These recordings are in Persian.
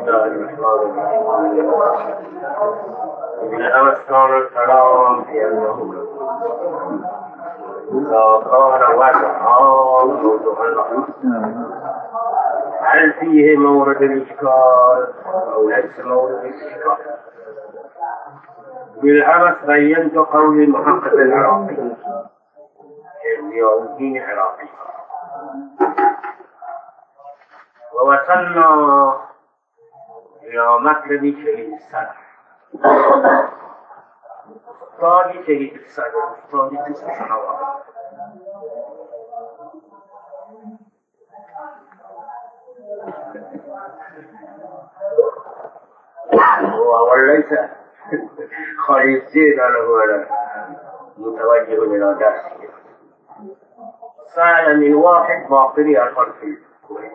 الله الرحمن الرحيم. من أمثال الكلام في أنه إذا كان وضعا موضوعا هل فيه مورد الإشكال أو ليس مورد الإشكال؟ بالأمس بينت قول المحقق العراقي ضياء الدين العراقي، ووصلنا إلى مطلب شهيد السلف. أستاذ شهيد السلف أستاذ 9 سنوات، وليس خالد زيد ولا متوجه إلى درسه. سأل من واحد باقري الأرض في الكويت،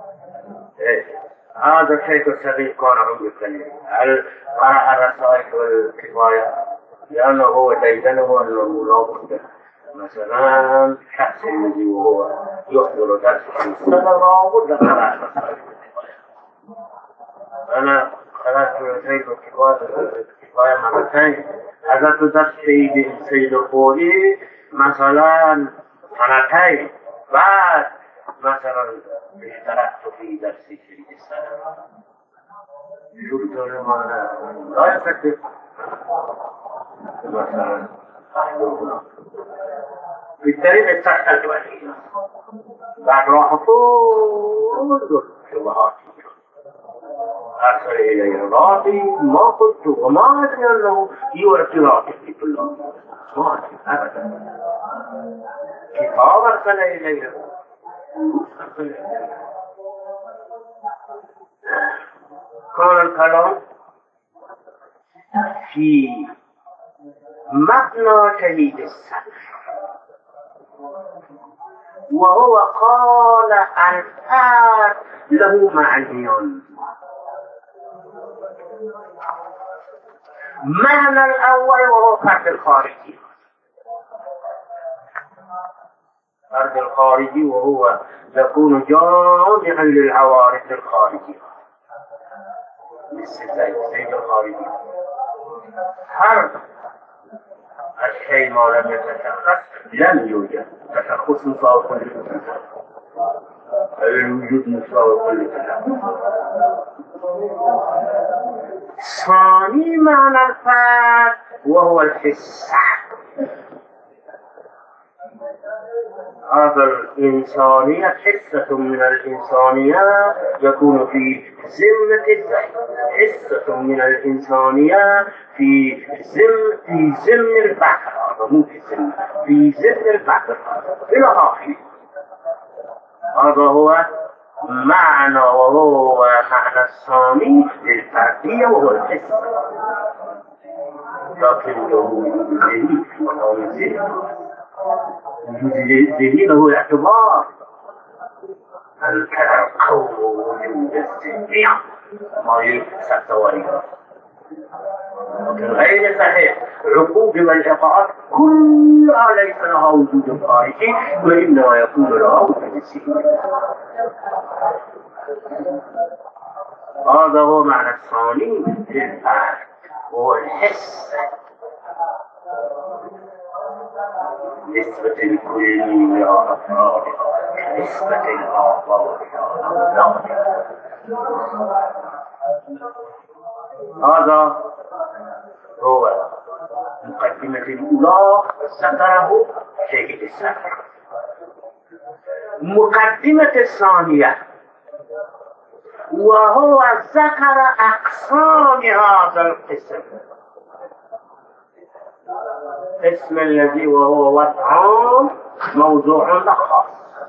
هذا الشيخ الصديق كان عم يتكلم هل قرأ الرسائل والكفاية؟ لأنه هو ديدنه أنه لا بد مثلا شخص الذي وهو يحضر درس في السنة لا بد قرأ الرسائل والكفاية. أنا قرأت الرسائل والكفاية مرتين، حضرت درس سيد الخولي مثلا سنتين، بعد مثلا اشتركت في درس شريك السنة. شفت لما لا يصدق مثلا أحضر هنا بالتالي بتسحل الوحيدة بعد راح طول شبهاتي أرسل إلي راتي ما قلت وما أدري أنه يؤتي راتي في كل ما أدري أبدا. كتاب أرسل إلي كان الكلام في متن شهيد السلف، وهو قال الفات له معنيان. معنى الأول وهو فرد الخارجي، فرد الخارجي وهو يكون جامعا للعوارض الخارجية مثل زيد الخارجي. هر الشيء ما لم يتشخص لم يوجد تشخص مساوي كل تشخص، الوجود مساوي كل تشخص. ثاني معنى الفرد وهو الحس. هذا الإنسانية حصة من الإنسانية يكون في ذمة الذات، حصة من الإنسانية في ذم البحر، هذا مو في ذم البحر إلى آخره. هذا هو معنى وهو معنى الثاني للفردية وهو الحس. لكن وجود الذهني في مقام الذهن، وجود الذهني له اعتبار القول وجود الذهنية ما يفسد ثواني، لكن غير صحيح. عقوق والإطاعات كلها ليس لها وجود خارجي، وإنما يكون لها وجود ذهني. هذا هو معنى الثاني للفرد وهو الحس. نسبة الكل إلى أفرادها نسبة الآخر إلى أفرادها. هذا هو مقدمة الأولى ذكره شيخ السلف. مقدمة الثانية وهو ذكر أقسام هذا القسم. اسم الذي وهو وضع موضوع خاص.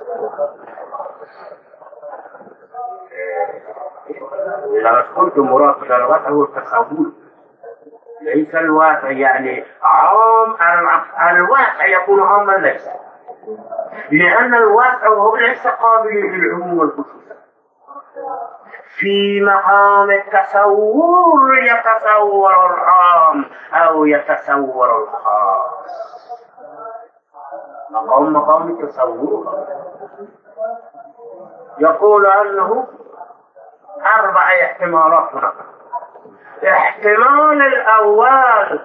لما قلت مراد الوضع هو التصور، ليس الواقع يعني عام. الواقع يكون عاما ليس، لأن الواقع هو ليس قابل للعموم والخصوص. في مقام التصور يتصور العام أو يتصور الخاص. مقام التصور يقول أنه 4 احتمالات هناك. احتمال الأول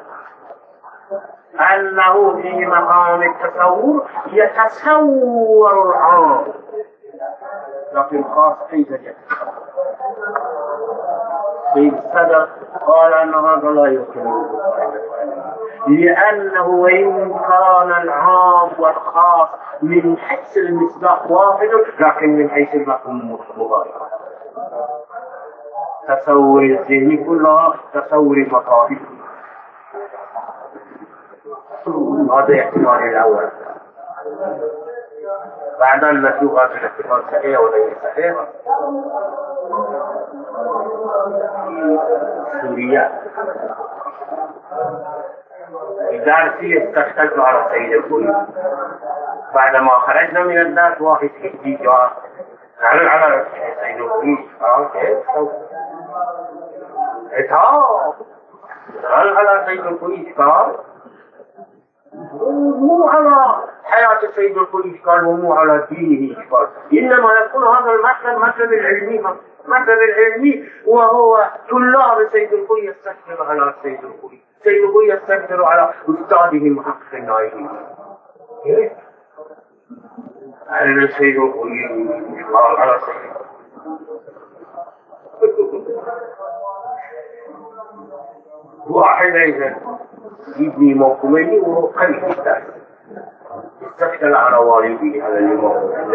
أنه في مقام التصور يتصور العام، لكن خاص كيف يتصور. في الصدر قال أن هذا لا يمكن، لأنه وإن كان العام والخاص من حيث المصداق واحد، لكن من حيث المفهوم مغاير. تصور الذهن كلها تصور المصادر. هذا احتمال الأول. بعد أن نشوف هذا الاحتمال صحيح ولا غير صحيح. سوريا الدارسي استشكلت على السيد الخوي بعدما خرجنا من الدرس. واحد حدي جاء على السيد الخوي قال على السيد الخوي قال مو على حياة السيد الخوي قال ومو على دينه قال، إنما يكون هذا المطلب العلمي، المطلب العلمي وهو طلاب السيد الخوي يستكبر على السيد الخوي، السيد الخوي يستكبر على أستاذه محقق النائي. على السيد الخوي قال على السيد واحد أيضا يبني موكمني وهو قريب الدرس استشكل على والديه على الإمام